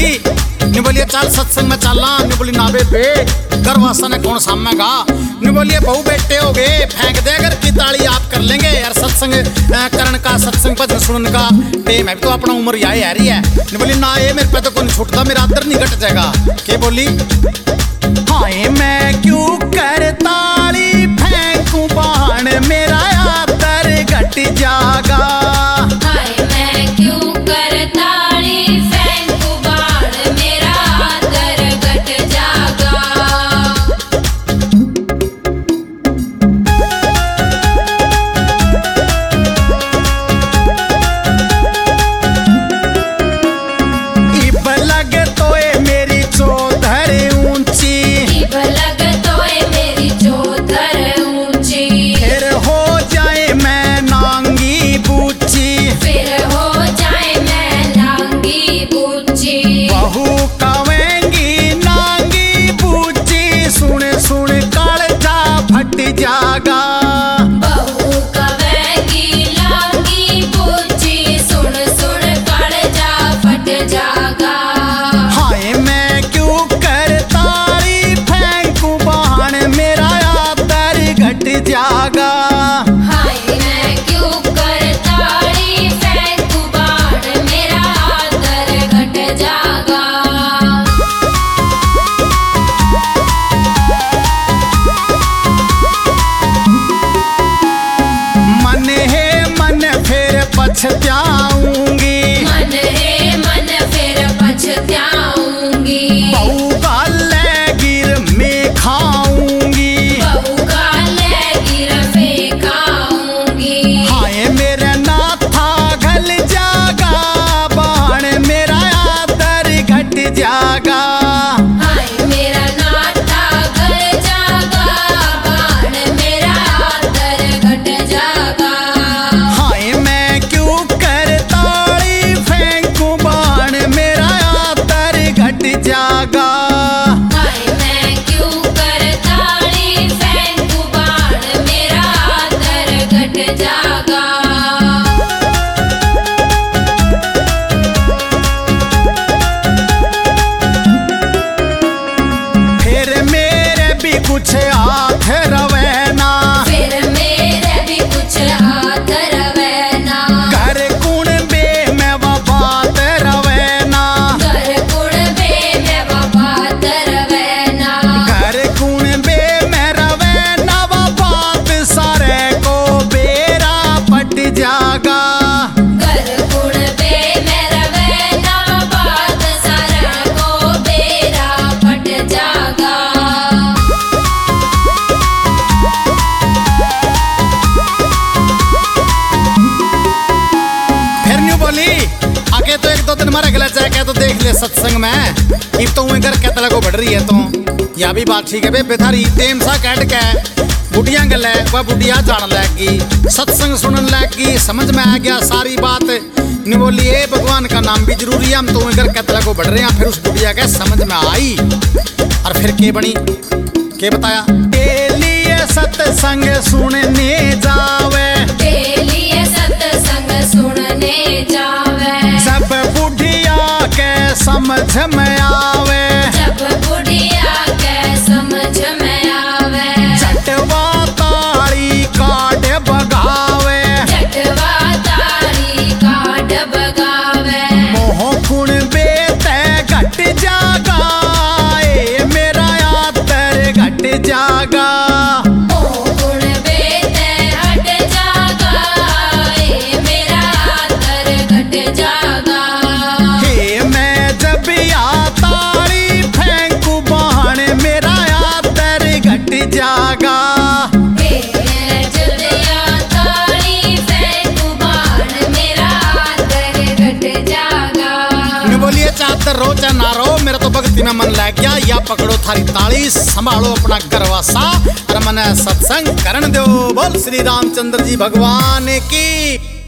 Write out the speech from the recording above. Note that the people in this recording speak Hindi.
बोली नी बोलिए चल सत्संग में चलना। नी बोली ना बेबे घरवासा ने कौन सामेगा। नी बोलिए बहू बेटे हो गए फेंक दे अगर की ताली आप कर लेंगे यार। सत्संग करण का सत्संग भजन सुनने का टाइम है तो अपना उम्र यही है रही है। नी बोली ना ये मेरे पे तो कोई छूटता मेरा आदर नहीं घट जाएगा। के बोली हाय मैं क्यों कर ताली फेंकूं बाण मेरा आदर घट जागा। हाय मैं क्यों कर ताली फेंकूं बाण मेरा आदर घट जागा। इब लग तोए मेरी चौधर ऊंची। इब लग तोए मेरी चौधर ऊंची। फिर हो जाए मैं नांगी बूची। फिर हो जाए मैं नांगी बूची। बहू कवेंगी नांगी बूची सुन सुन कालजा फट जागा। बहू कवेगी नांगी बूची सुन सुन कालजा फट जागा। हाय मैं क्यों कर ताली फेंकूं बाण मेरा आदर घट जागा। हाय मैं क्यों कर ताली फेंकूं बाण मेरा आदर घट जागा। मन है मन फिर पछताऊंगी। मन रे मन फिर पछताऊंगी। बहू गाले गिर में खाऊंगी। बहू गाले गिर फेंकाऊंगी। हाय मेरे नाथा घल जागा बाण मेरा आदर घट जागा। हाय मेरा नाता गल जागा बाण मेरा आदर घट जागा। हाय मैं क्यों कर ताली फेंकूं बाण मेरा आदर घट जागा। हाय मैं क्यों कर ताली फेंकूं बाण मेरा आदर घट जागा। फिर मेरे भी कुछ हाथ रवैना। फिर मेरे भी कुछ हाथ रवैना। घर कुण बे मैं बात रवैना। घर कुण बे मैं बात रवैना। घर कुण बे मैं रवैना बात सारे को बेरा पट जागा। घर कुण बे मैं रवैना बात सारा को बेरा फट जागा। फिर न्यू बोली आके तो एक दो दिन मारे गला जाए तो देख ले सत्संग में। इब तो घर क्या तला को बढ़ रही है तो या भी बात ठीक है बे बेथारी टेम सा कैट के बुढ़िया गल है वह बुढ़िया जान लगी सत्संग सुनन लगी समझ में आ गया सारी बात। नहीं बोली ए भगवान का नाम भी जरूरी है हम तो घर क्या तला को बढ़ रहे हैं। फिर उस बुढ़िया के समझ में आई और फिर के बनी के बताया लिए सत्संग सुनने जावे। लिए सत्संग सुनने जावे। सब बुढ़िया के समझ में आवे। जब बुढ़िया के समझ में आवे। झटवा ताली काट बगावे। झटवा ताली काट बगावे। मोह गुण बेते घट जागा ए मेरा आदर घट जागा। ओ गुण बेते हट जागा ए मेरा आदर घट जागा। हे मैं जब या ताली फेंकू बाण मेरा आदर घट जागा। हे जदिया ताली फेंकू बाण मेरा आदर घट जागा। न बोलिए चादर रो चाहे ना रो मेरा तो भक्ति में मन लग गया। या पकड़ो थारी ताली संभालो अपना गरवासा और मन सत्संग करण दो। बोल श्री रामचंद्र जी भगवान की।